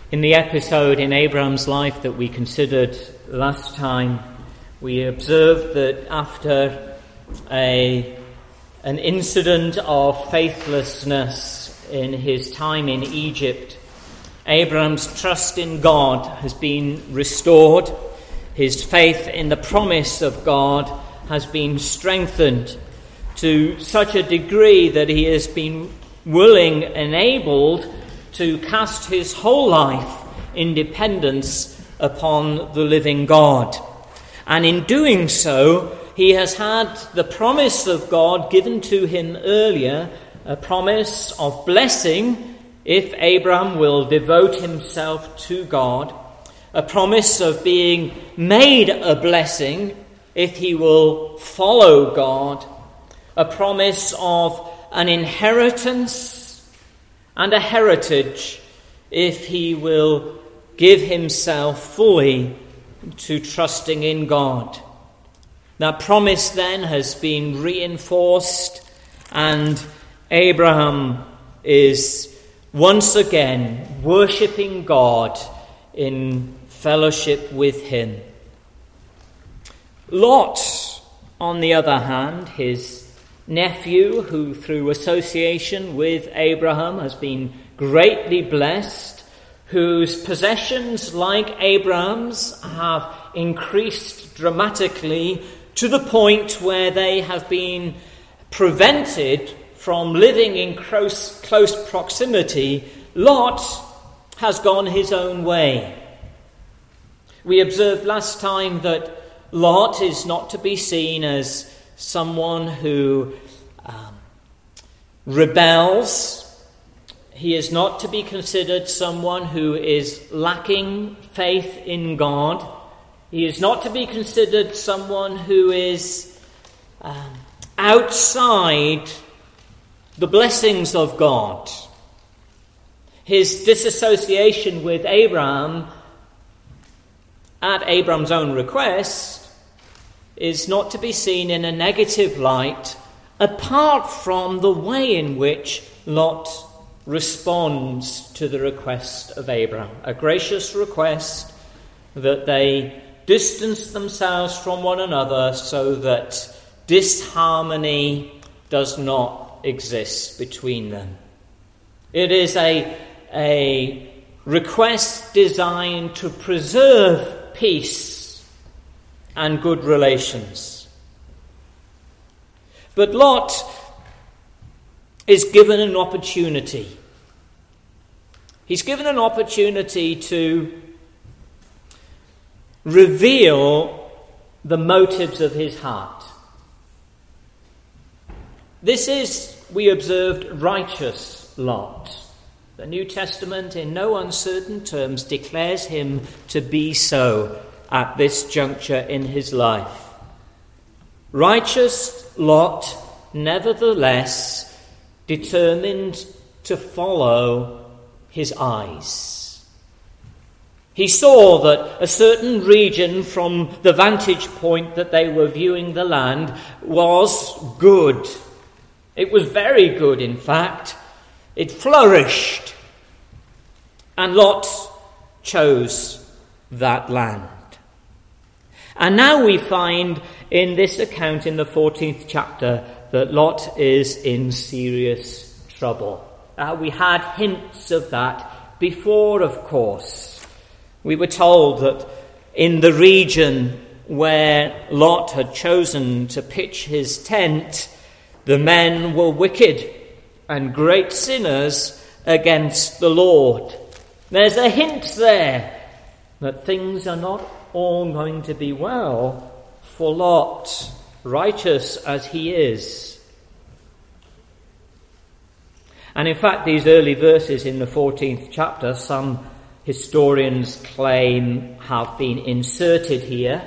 In the episode in Abraham's life that we considered last time, we observed that after an incident of faithlessness in his time in Egypt, Abraham's trust in God has been restored. His faith in the promise of God has been strengthened to such a degree that he has been willing, enabled to cast his whole life in dependence upon the living God. And in doing so, he has had the promise of God given to him earlier, a promise of blessing if Abraham will devote himself to God, a promise of being made a blessing if he will follow God, a promise of an inheritance and a heritage if he will give himself fully to trusting in God. That promise then has been reinforced, and Abraham is once again worshipping God in fellowship with him. Lot, on the other hand, his nephew, who through association with Abraham has been greatly blessed, whose possessions, like Abraham's, have increased dramatically to the point where they have been prevented from living in close proximity, Lot has gone his own way. We observed last time that Lot is not to be seen as someone who rebels. He is not to be considered someone who is lacking faith in God. He is not to be considered someone who is outside the blessings of God. His disassociation with Abraham, at Abraham's own request, is not to be seen in a negative light, apart from the way in which Lot responds to the request of Abraham. A gracious request that they distance themselves from one another so that disharmony does not exist between them. It is a request designed to preserve peace and good relations. But Lot is given an opportunity. He's given an opportunity to reveal the motives of his heart. This is, we observed, righteous Lot. The New Testament, in no uncertain terms, declares him to be so at this juncture in his life. Righteous Lot, nevertheless, determined to follow his eyes. He saw that a certain region from the vantage point that they were viewing the land was good. It was very good, in fact. It flourished. And Lot chose that land. And now we find in this account in the 14th chapter that Lot is in serious trouble. We had hints of that before, of course. We were told that in the region where Lot had chosen to pitch his tent, the men were wicked and great sinners against the Lord. There's a hint there that things are not all going to be well for Lot, righteous as he is. And in fact, these early verses in the 14th chapter, some historians claim have been inserted here,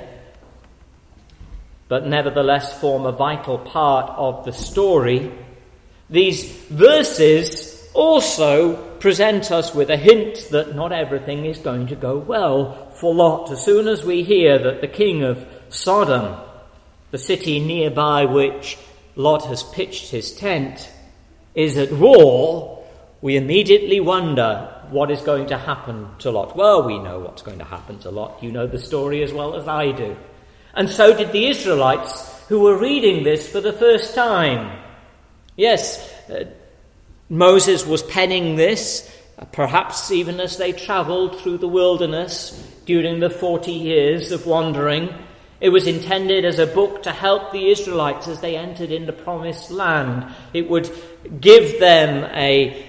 but nevertheless form a vital part of the story. These verses also present us with a hint that not everything is going to go well for Lot. As soon as we hear that the king of Sodom, the city nearby which Lot has pitched his tent, is at war, we immediately wonder what is going to happen to Lot. Well, we know what's going to happen to Lot. You know the story as well as I do. And so did the Israelites who were reading this for the first time. Yes, Moses was penning this, perhaps even as they travelled through the wilderness during the 40 years of wandering. It was intended as a book to help the Israelites as they entered in the promised land. It would give them a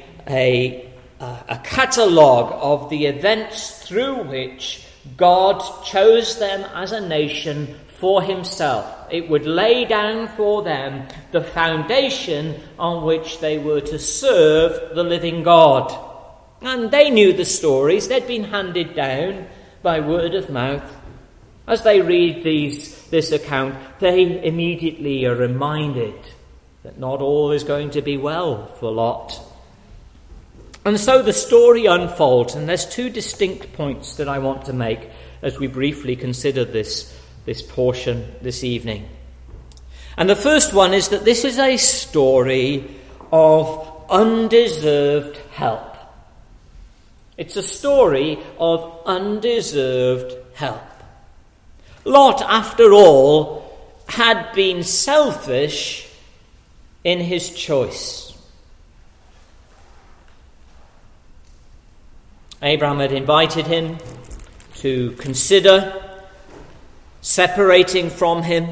catalogue of the events through which God chose them as a nation for himself. It would lay down for them the foundation on which they were to serve the living God. And they knew the stories. They'd been handed down by word of mouth. As they read this account, they immediately are reminded that not all is going to be well for Lot. And so the story unfolds, and there's two distinct points that I want to make as we briefly consider this portion this evening. And the first one is that this is a story of undeserved help. It's a story of undeserved help. Lot, after all, had been selfish in his choice. Abraham had invited him to consider separating from him.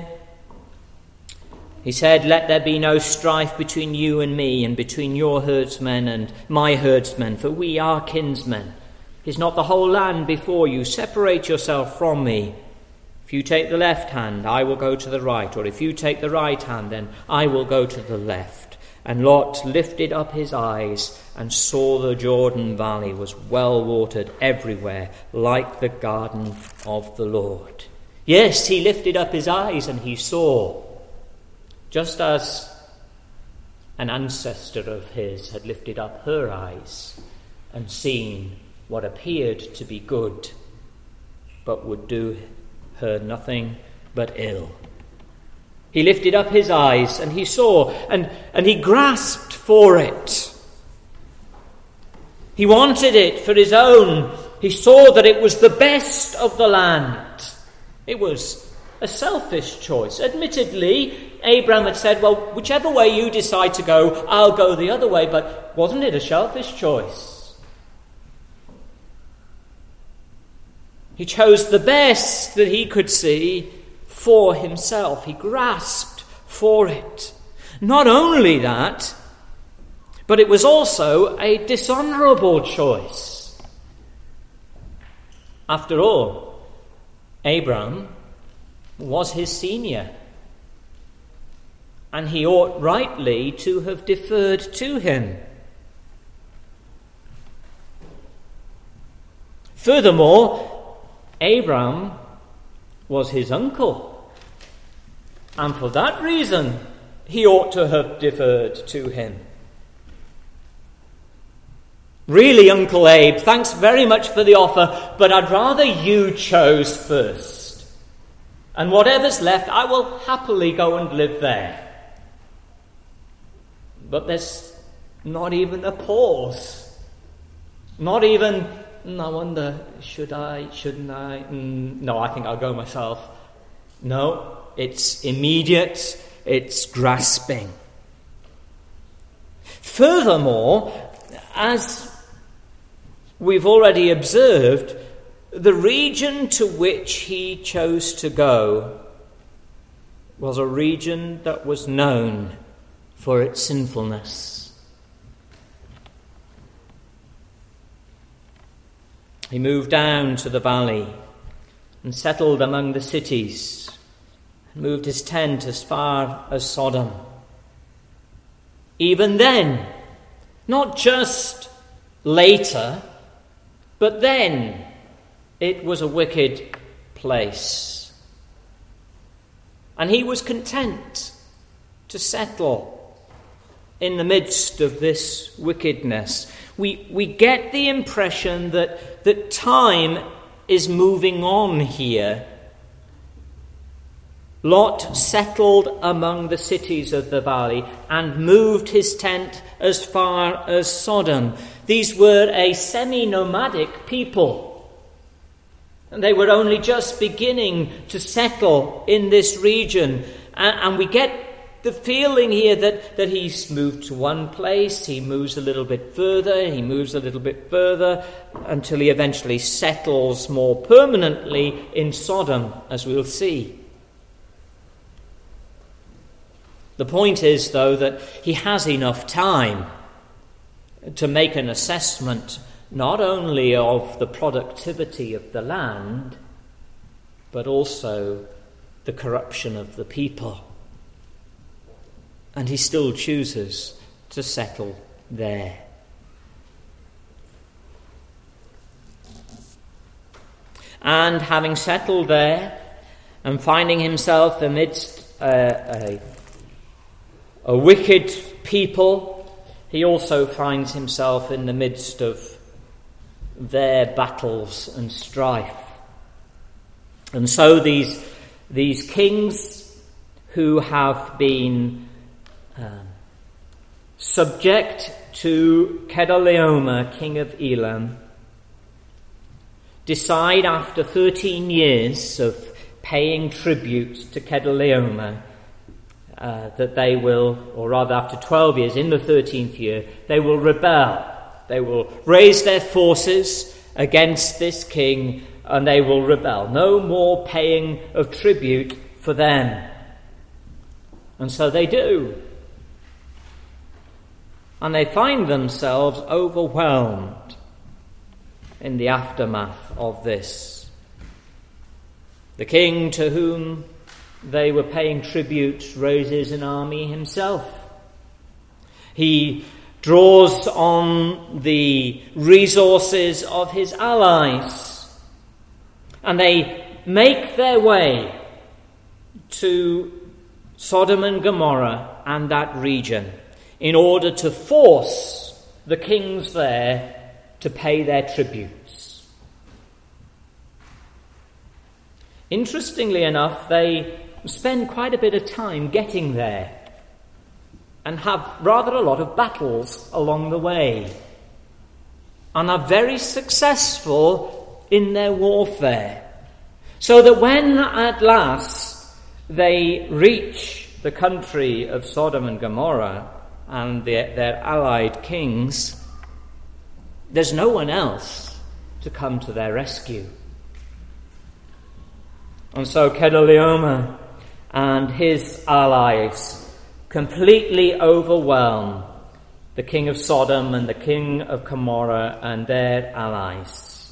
He said, "Let there be no strife between you and me, and between your herdsmen and my herdsmen, for we are kinsmen. Is not the whole land before you? Separate yourself from me. If you take the left hand, I will go to the right, or if you take the right hand, then I will go to the left." And Lot lifted up his eyes and saw the Jordan Valley was well watered everywhere, like the garden of the Lord. Yes, he lifted up his eyes and he saw, just as an ancestor of his had lifted up her eyes and seen what appeared to be good, but would do her nothing but ill. He lifted up his eyes and he saw, and he grasped for it. He wanted it for his own. He saw that it was the best of the land. It was a selfish choice. Admittedly, Abraham had said, well, whichever way you decide to go, I'll go the other way. But wasn't it a selfish choice? He chose the best that he could see for himself. He grasped for it. Not only that, but it was also a dishonourable choice. After all, Abraham was his senior, and he ought rightly to have deferred to him. Furthermore, Abraham was his uncle, and for that reason he ought to have deferred to him. Really, Uncle Abe, thanks very much for the offer, but I'd rather you chose first. And whatever's left, I will happily go and live there. But there's not even a pause. Not even, I wonder, should I, shouldn't I? No, I think I'll go myself. No, it's immediate, it's grasping. Furthermore, as we've already observed, the region to which he chose to go was a region that was known for its sinfulness. He moved down to the valley and settled among the cities, and moved his tent as far as Sodom. Even then, not just later, but then it was a wicked place. And he was content to settle in the midst of this wickedness. We get the impression that time is moving on here. Lot settled among the cities of the valley and moved his tent as far as Sodom. These were a semi-nomadic people. And they were only just beginning to settle in this region. And we get the feeling here that he's moved to one place, he moves a little bit further, he moves a little bit further, until he eventually settles more permanently in Sodom, as we'll see. The point is, though, that he has enough time to make an assessment not only of the productivity of the land, but also the corruption of the people. And he still chooses to settle there. And having settled there and finding himself amidst a wicked people, he also finds himself in the midst of their battles and strife. And so these kings who have been subject to Chedorlaomer, king of Elam, decide after 13 years of paying tribute to Chedorlaomer that they will, or rather after 12 years, in the 13th year, they will rebel. They will raise their forces against this king and they will rebel. No more paying of tribute for them. And so they do. And they find themselves overwhelmed in the aftermath of this. The king to whom they were paying tribute raises an army himself. He draws on the resources of his allies, and they make their way to Sodom and Gomorrah and that region in order to force the kings there to pay their tributes. Interestingly enough, they spend quite a bit of time getting there and have rather a lot of battles along the way and are very successful in their warfare. So that when at last they reach the country of Sodom and Gomorrah and their allied kings, there's no one else to come to their rescue. And so Chedorlaomer and his allies completely overwhelm the king of Sodom and the king of Gomorrah and their allies.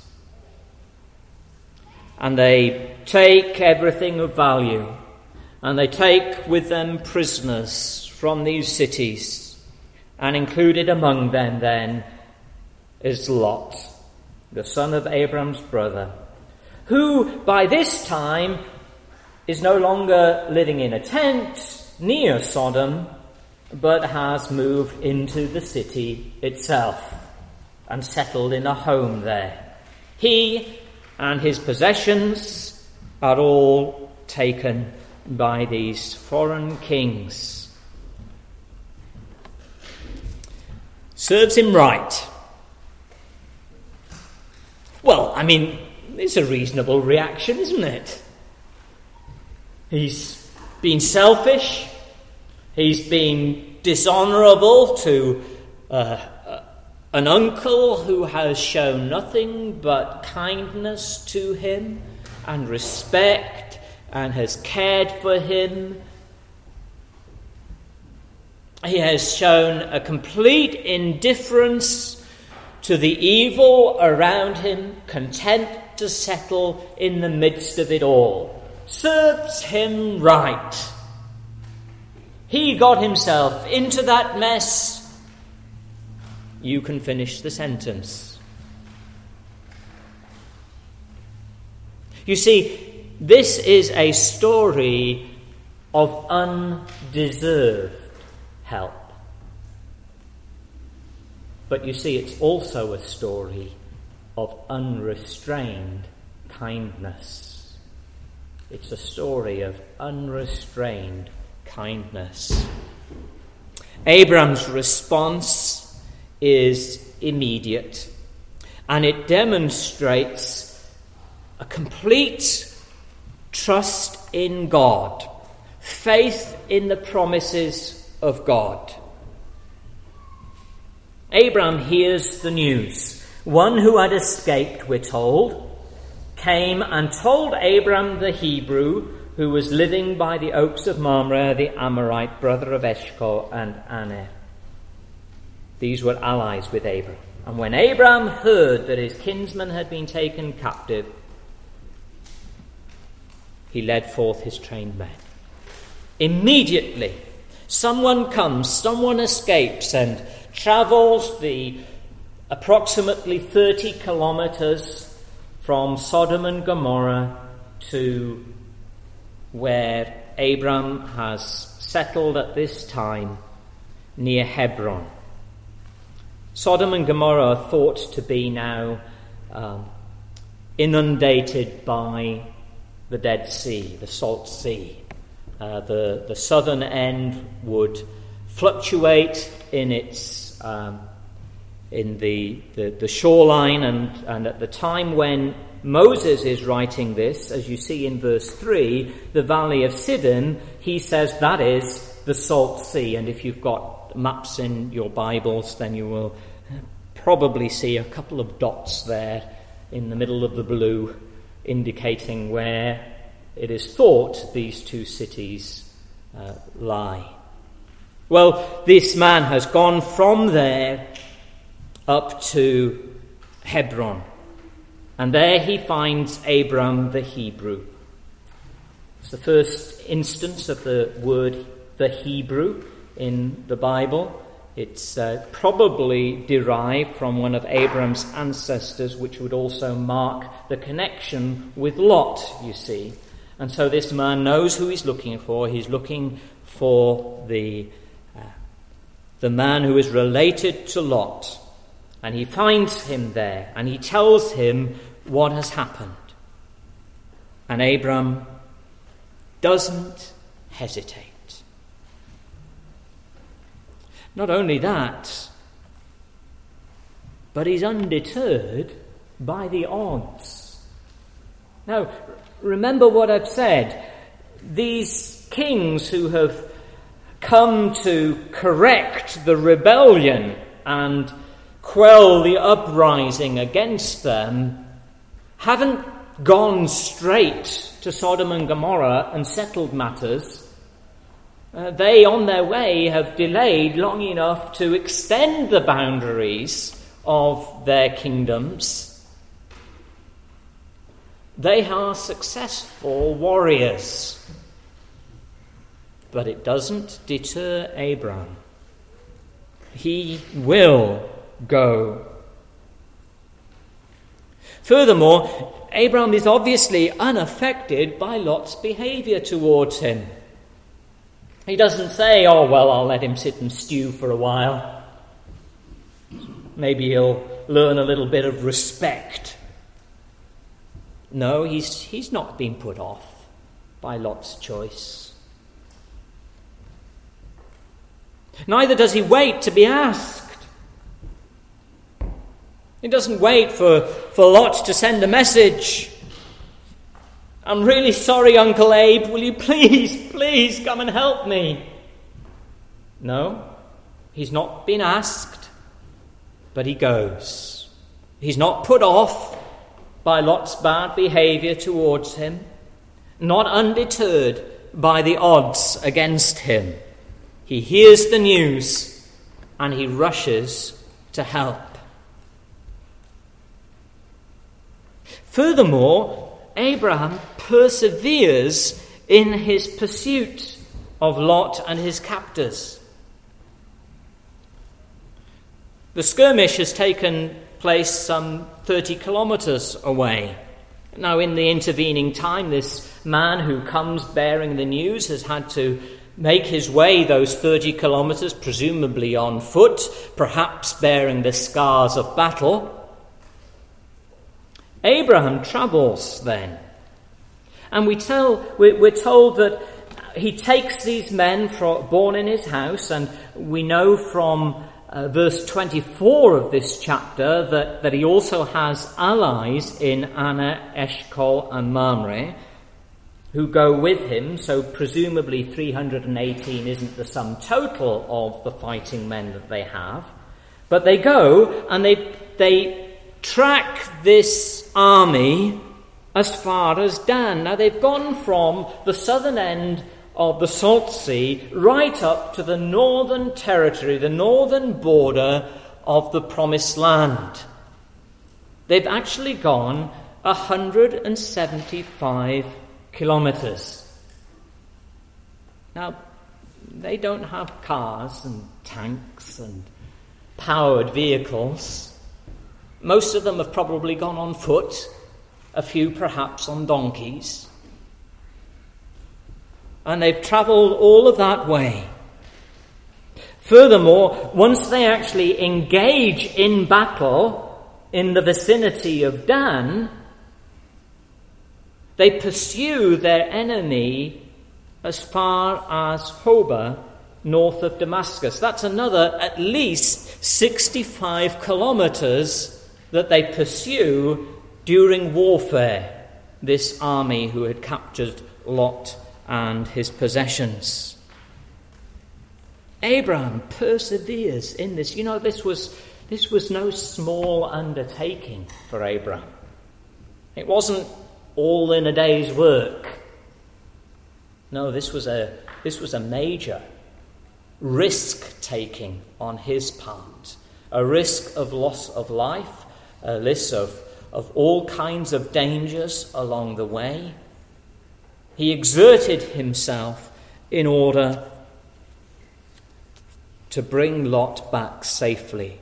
And they take everything of value, and they take with them prisoners from these cities, and included among them then is Lot, the son of Abraham's brother, who by this time is no longer living in a tent near Sodom, but has moved into the city itself and settled in a home there. He and his possessions are all taken by these foreign kings. Serves him right. Well, I mean, it's a reasonable reaction, isn't it? He's been selfish. He's been dishonourable to an uncle who has shown nothing but kindness to him and respect and has cared for him. He has shown a complete indifference to the evil around him, content to settle in the midst of it all. Serves him right. He got himself into that mess. You can finish the sentence. You see, this is a story of undeserved help. But you see, it's also a story of unrestrained kindness. It's a story of unrestrained kindness. Abram's response is immediate, and it demonstrates a complete trust in God, faith in the promises of God. Abram hears the news. One who had escaped, we're told, came and told Abram the Hebrew, who was living by the oaks of Mamre, the Amorite, brother of Eshcol and Aner. These were allies with Abram. And when Abram heard that his kinsman had been taken captive, he led forth his trained men. Immediately, someone comes, someone escapes and travels the approximately 30 kilometers from Sodom and Gomorrah to where Abram has settled at this time, near Hebron. Sodom and Gomorrah are thought to be now inundated by the Dead Sea, the Salt Sea. The southern end would fluctuate in its in the shoreline, and at the time when Moses is writing this, as you see in verse 3, the valley of Sidon, he says that is the Salt Sea. And if you've got maps in your Bibles, then you will probably see a couple of dots there in the middle of the blue, indicating where it is thought these two cities lie. Well, this man has gone from there up to Hebron, and there he finds Abram the Hebrew. It's the first instance of the word the Hebrew in the Bible. It's probably derived from one of Abram's ancestors, which would also mark the connection with Lot, you see. And so this man knows who he's looking for. He's looking for the man who is related to Lot. And he finds him there, and he tells him what has happened. And Abram doesn't hesitate. Not only that, but he's undeterred by the odds. Now, remember what I've said. These kings who have come to correct the rebellion and quell the uprising against them haven't gone straight to Sodom and Gomorrah and settled matters. They, on their way, have delayed long enough to extend the boundaries of their kingdoms. They are successful warriors. But it doesn't deter Abram. He will go. Furthermore, Abram is obviously unaffected by Lot's behavior towards him. He doesn't say, oh, well, I'll let him sit and stew for a while. Maybe he'll learn a little bit of respect. No, he's not been put off by Lot's choice. Neither does he wait to be asked. He doesn't wait for Lot to send a message. I'm really sorry, Uncle Abe. Will you please come and help me? No, he's not been asked, but he goes. He's not put off by Lot's bad behavior towards him, not undeterred by the odds against him. He hears the news and he rushes to help. Furthermore, Abraham perseveres in his pursuit of Lot and his captors. The skirmish has taken place some 30 kilometers away. Now, in the intervening time, this man who comes bearing the news has had to make his way those 30 kilometers, presumably on foot, perhaps bearing the scars of battle. Abraham travels then, And we're told that he takes these men born in his house, and we know from verse 24 of this chapter that he also has allies in Anna, Eshcol, and Mamre who go with him, so presumably 318 isn't the sum total of the fighting men that they have. But they go and they track this army as far as Dan. Now they've gone from the southern end of the Salt Sea right up to the northern territory, the northern border of the Promised Land. They've actually gone 175 kilometers. Now, they don't have cars and tanks and powered vehicles. Most of them have probably gone on foot, a few perhaps on donkeys. And they've travelled all of that way. Furthermore, once they actually engage in battle in the vicinity of Dan, they pursue their enemy as far as Hobah, north of Damascus. That's another at least 65 kilometers that they pursue during warfare, this army who had captured Lot and his possessions. Abraham perseveres in this. You know, this was no small undertaking for Abraham. It wasn't all in a day's work. No, this was a major risk-taking on his part. A risk of loss of life, a risk of all kinds of dangers along the way. He exerted himself in order to bring Lot back safely.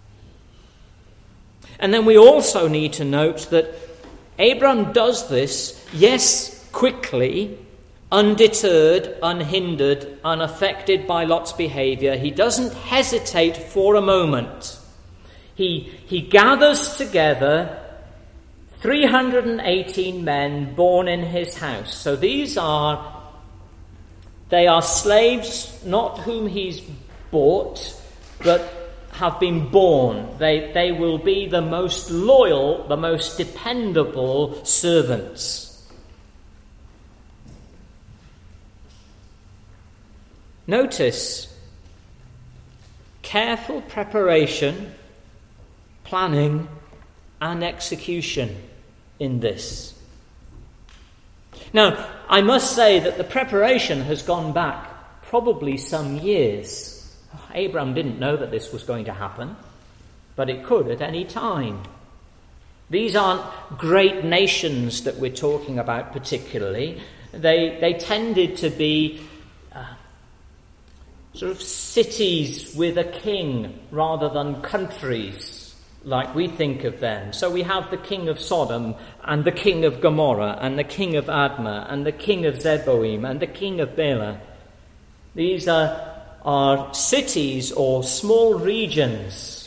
And then we also need to note that Abram does this, yes, quickly, undeterred, unhindered, unaffected by Lot's behavior. He doesn't hesitate for a moment. He gathers together 318 men born in his house. So they are slaves, not whom he's bought, but have been born. They will be the most loyal, the most dependable servants. Notice careful preparation, planning, and execution in this. Now, I must say that the preparation has gone back probably some years. Abraham didn't know that this was going to happen, but it could at any time. These aren't great nations that we're talking about particularly. They tended to be sort of cities with a king rather than countries like we think of them. So we have the king of Sodom and the king of Gomorrah and the king of Admah and the king of Zeboim and the king of Bela. These are cities or small regions.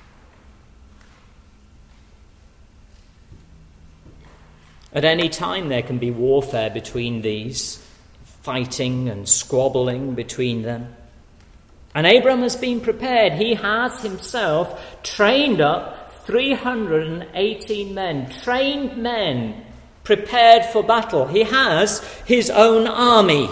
At any time there can be warfare between these, fighting and squabbling between them. And Abram has been prepared. He has himself trained up 318 men, trained men, prepared for battle. He has his own army.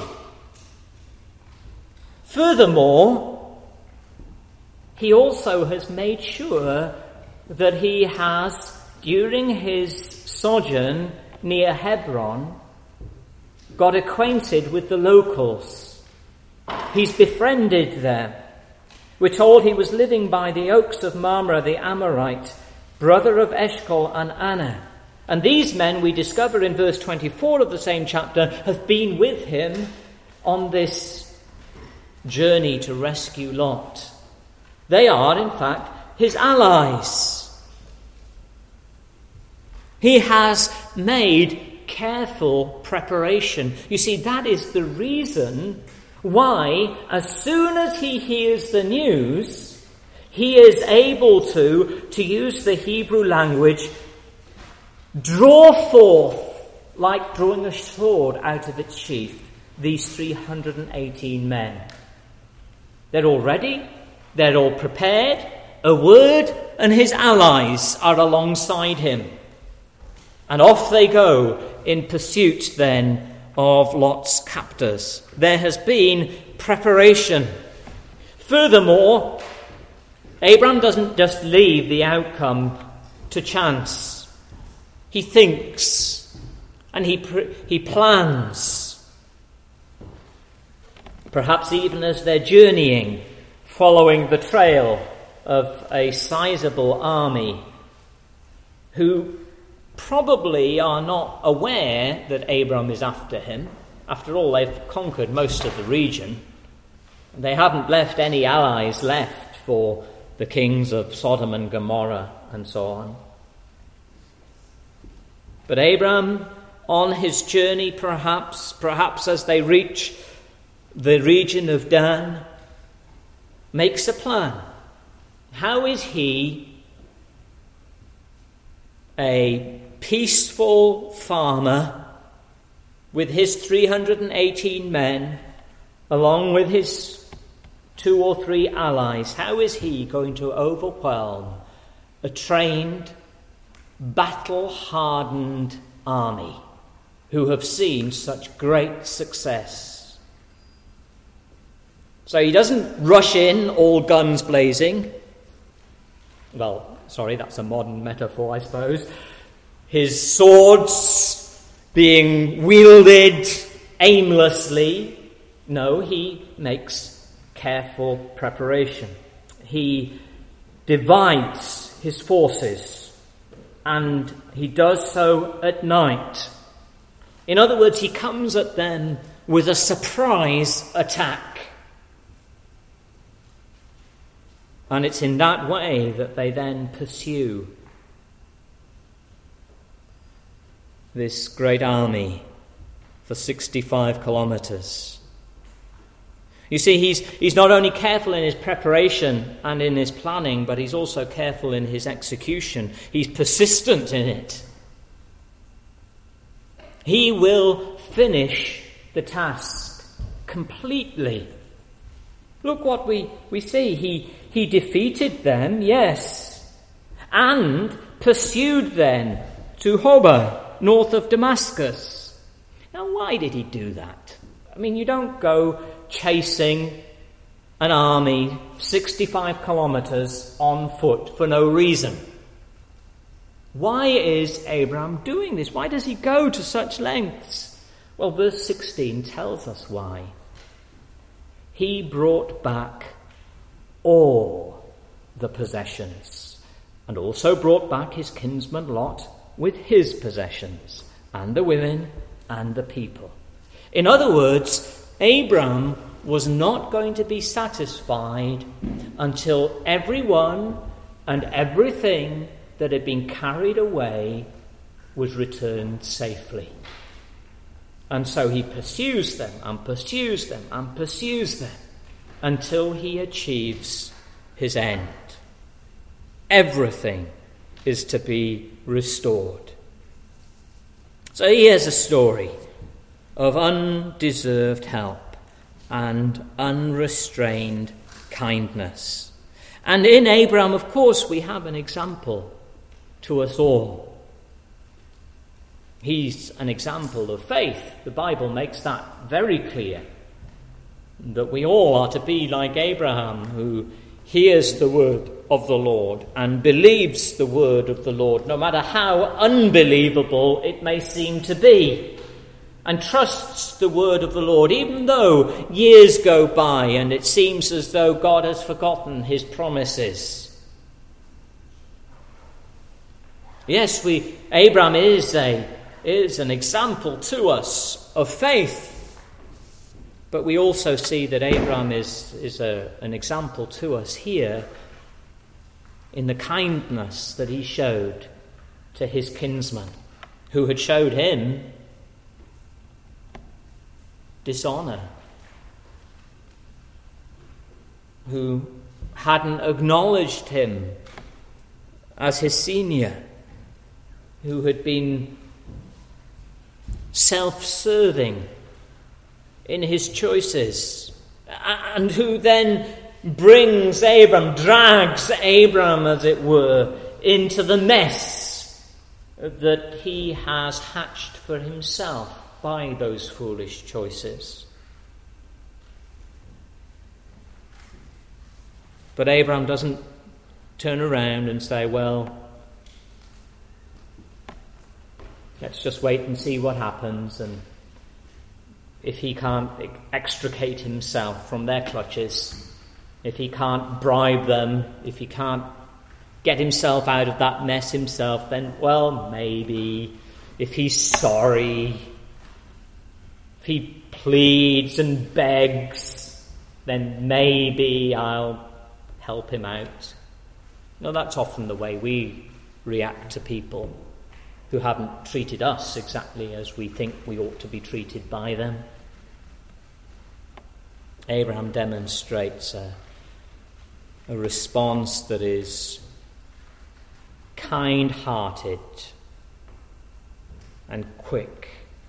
Furthermore, he also has made sure that he has, during his sojourn near Hebron, got acquainted with the locals. He's befriended them. We're told he was living by the oaks of Mamre the Amorite, brother of Eshcol and Anna. And these men, we discover in verse 24 of the same chapter, have been with him on this journey to rescue Lot. They are, in fact, his allies. He has made careful preparation. You see, that is the reason why, as soon as he hears the news, he is able to use the Hebrew language, draw forth like drawing a sword out of its sheath, these 318 men. They're all ready, they're all prepared, a word and his allies are alongside him. And off they go in pursuit then of Lot's captors. There has been preparation. Furthermore, Abram doesn't just leave the outcome to chance. He thinks and he plans. Perhaps even as they're journeying, following the trail of a sizable army who probably are not aware that Abram is after him. After all, they've conquered most of the region. They haven't left any allies left for the kings of Sodom and Gomorrah and so on. But Abram, on his journey perhaps as they reach the region of Dan, makes a plan. How is he, a peaceful farmer with his 318 men, along with his 2 or 3 allies, how is he going to overwhelm a trained, battle-hardened army who have seen such great success? So he doesn't rush in, all guns blazing. Well, sorry, that's a modern metaphor, I suppose. His swords being wielded aimlessly. No, he makes careful preparation. He divides his forces, and he does so at night. In other words, he comes at them with a surprise attack. And it's in that way that they then pursue this great army for 65 kilometers. You see, he's not only careful in his preparation and in his planning, but he's also careful in his execution. He's persistent in it. He will finish the task completely. Look what we see. He defeated them, yes, and pursued them to Hobah, north of Damascus. Now, why did he do that? I mean, you don't go chasing an army 65 kilometers on foot for no reason. Why is Abraham doing this? Why does he go to such lengths? Well, verse 16 tells us why. He brought back all the possessions, and also brought back his kinsman Lot with his possessions, and the women and the people. In other words, Abram was not going to be satisfied until everyone and everything that had been carried away was returned safely. And so he pursues them and pursues them and pursues them until he achieves his end. Everything is to be restored. So here's a story of undeserved help and unrestrained kindness. And in Abraham, of course, we have an example to us all. He's an example of faith. The Bible makes that very clear, that we all are to be like Abraham, who hears the word of the Lord and believes the word of the Lord, no matter how unbelievable it may seem to be, and trusts the word of the Lord, even though years go by and it seems as though God has forgotten his promises. Yes, Abraham is an example to us of faith. But we also see that Abraham is an example to us here in the kindness that he showed to his kinsman, who had showed him dishonor, who hadn't acknowledged him as his senior, who had been self-serving in his choices, and who then drags Abram, as it were, into the mess that he has hatched for himself by those foolish choices. But Abram doesn't turn around and say, well, let's just wait and see what happens, and if he can't extricate himself from their clutches, if he can't bribe them, if he can't get himself out of that mess himself, then, well, maybe, if he's sorry, if he pleads and begs, then maybe I'll help him out. No, that's often the way we react to people who haven't treated us exactly as we think we ought to be treated by them. Abraham demonstrates a response that is kind-hearted and quick.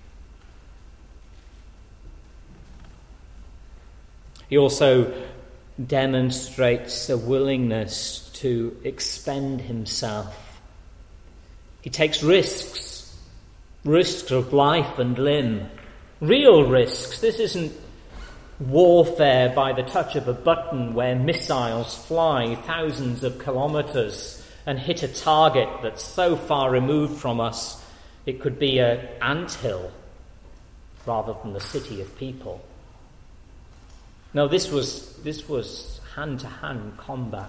He also demonstrates a willingness to expend himself. He takes risks of life and limb, real risks. This isn't warfare by the touch of a button where missiles fly thousands of kilometers and hit a target that's so far removed from us it could be an anthill rather than the city of people. No, this was hand-to-hand combat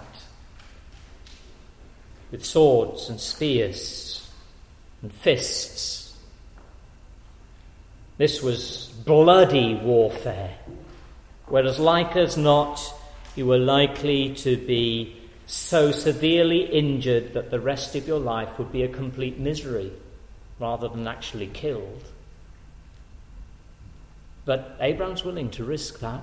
with swords and spears and fists. This was bloody warfare, whereas like as not, you were likely to be so severely injured that the rest of your life would be a complete misery rather than actually killed. But Abraham's willing to risk that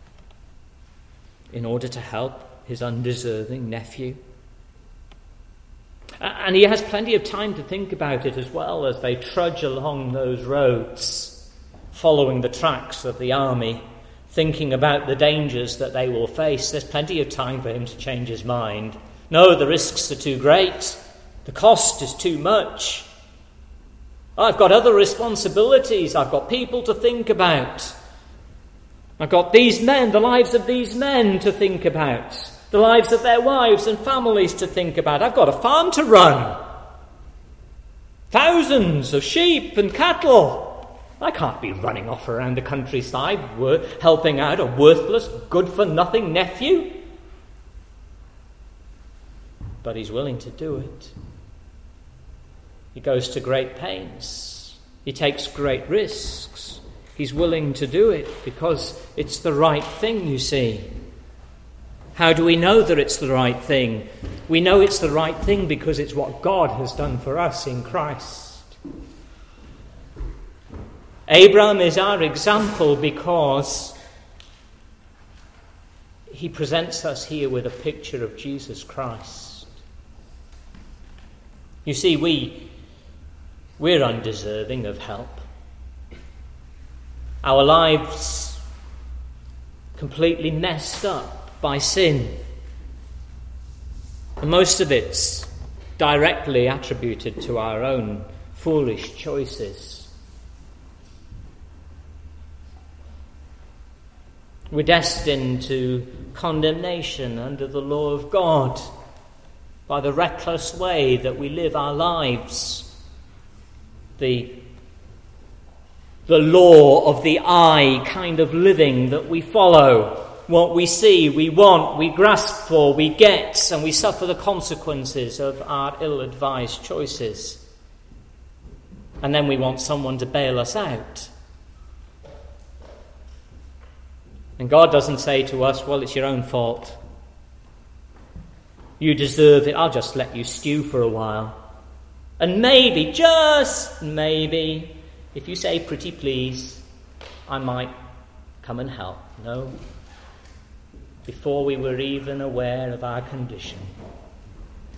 in order to help his undeserving nephew. And he has plenty of time to think about it as well as they trudge along those roads, following the tracks of the army, thinking about the dangers that they will face. There's plenty of time for him to change his mind. No, the risks are too great. The cost is too much. I've got other responsibilities. I've got people to think about. I've got these men, the lives of these men to think about, the lives of their wives and families to think about. I've got a farm to run, thousands of sheep and cattle. I can't be running off around the countryside helping out a worthless, good-for-nothing nephew. But he's willing to do it. He goes to great pains. He takes great risks. He's willing to do it because it's the right thing, you see. How do we know that it's the right thing? We know it's the right thing because it's what God has done for us in Christ. Abraham is our example because he presents us here with a picture of Jesus Christ. You see, we're undeserving of help. Our lives completely messed up by sin. And most of it's directly attributed to our own foolish choices. We're destined to condemnation under the law of God by the reckless way that we live our lives. The law of the eye kind of living that we follow. What we see, we want, we grasp for, we get, and we suffer the consequences of our ill-advised choices. And then we want someone to bail us out. And God doesn't say to us, well, it's your own fault. You deserve it, I'll just let you stew for a while. And maybe, just maybe, if you say pretty please, I might come and help. No. Before we were even aware of our condition,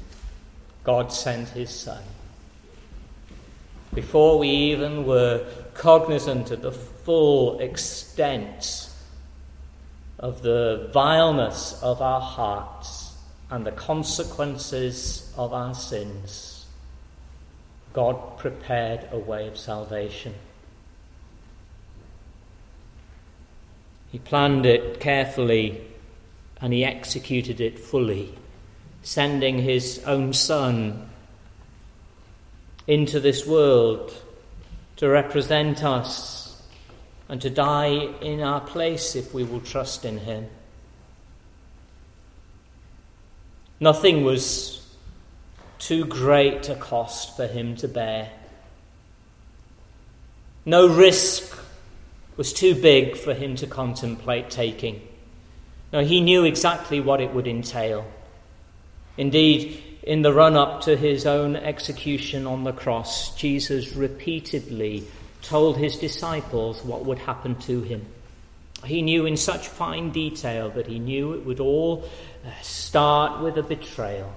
God sent his Son. Before we even were cognizant of the full extent of the vileness of our hearts and the consequences of our sins, God prepared a way of salvation. He planned it carefully and he executed it fully, sending his own Son into this world to represent us and to die in our place if we will trust in him. Nothing was too great a cost for him to bear. No risk was too big for him to contemplate taking. No, he knew exactly what it would entail. Indeed, in the run-up to his own execution on the cross, Jesus repeatedly told his disciples what would happen to him. He knew in such fine detail that he knew it would all start with a betrayal,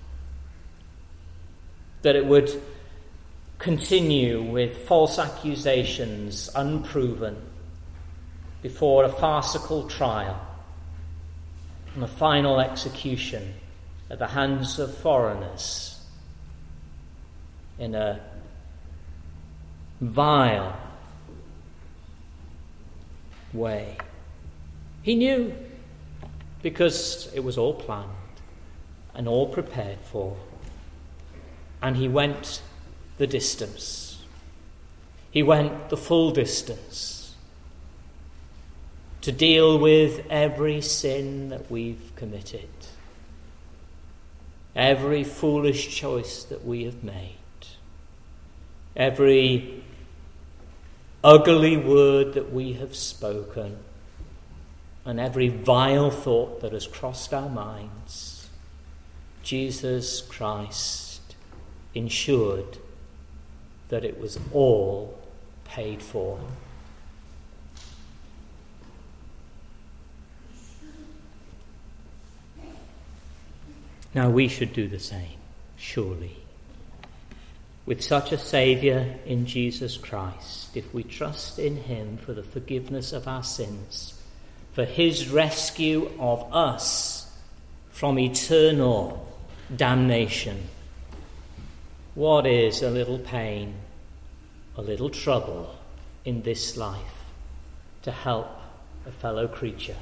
that it would continue with false accusations unproven before a farcical trial and a final execution at the hands of foreigners in a vile way. He knew, because it was all planned and all prepared for. And he went the distance. He went the full distance to deal with every sin that we've committed, every foolish choice that we have made, every ugly word that we have spoken, and every vile thought that has crossed our minds. Jesus Christ ensured that it was all paid for. Now we should do the same, surely. With such a Saviour in Jesus Christ, if we trust in him for the forgiveness of our sins, for his rescue of us from eternal damnation, what is a little pain, a little trouble in this life to help a fellow creature?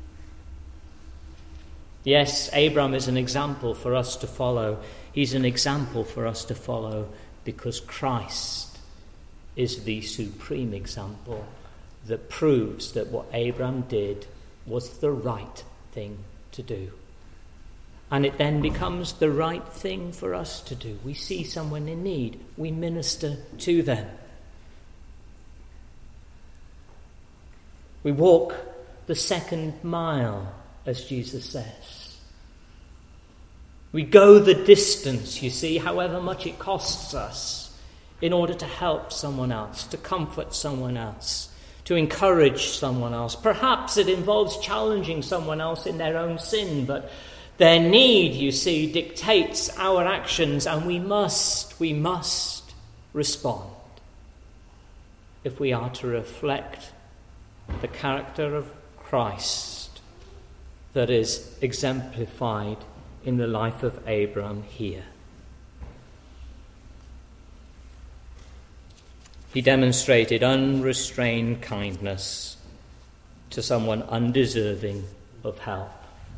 Yes, Abraham is an example for us to follow. He's an example for us to follow because Christ is the supreme example that proves that what Abraham did was the right thing to do. And it then becomes the right thing for us to do. We see someone in need, we minister to them. We walk the second mile, as Jesus says. We go the distance, you see, however much it costs us, in order to help someone else, to comfort someone else, to encourage someone else. Perhaps it involves challenging someone else in their own sin, but their need, you see, dictates our actions, and we must respond if we are to reflect the character of Christ that is exemplified in the life of Abraham here. He demonstrated unrestrained kindness to someone undeserving of help.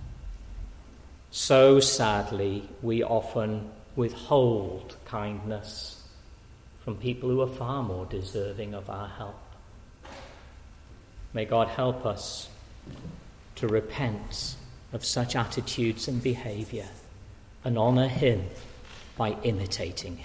So sadly, we often withhold kindness from people who are far more deserving of our help. May God help us to repent of such attitudes and behaviour and honour him by imitating him.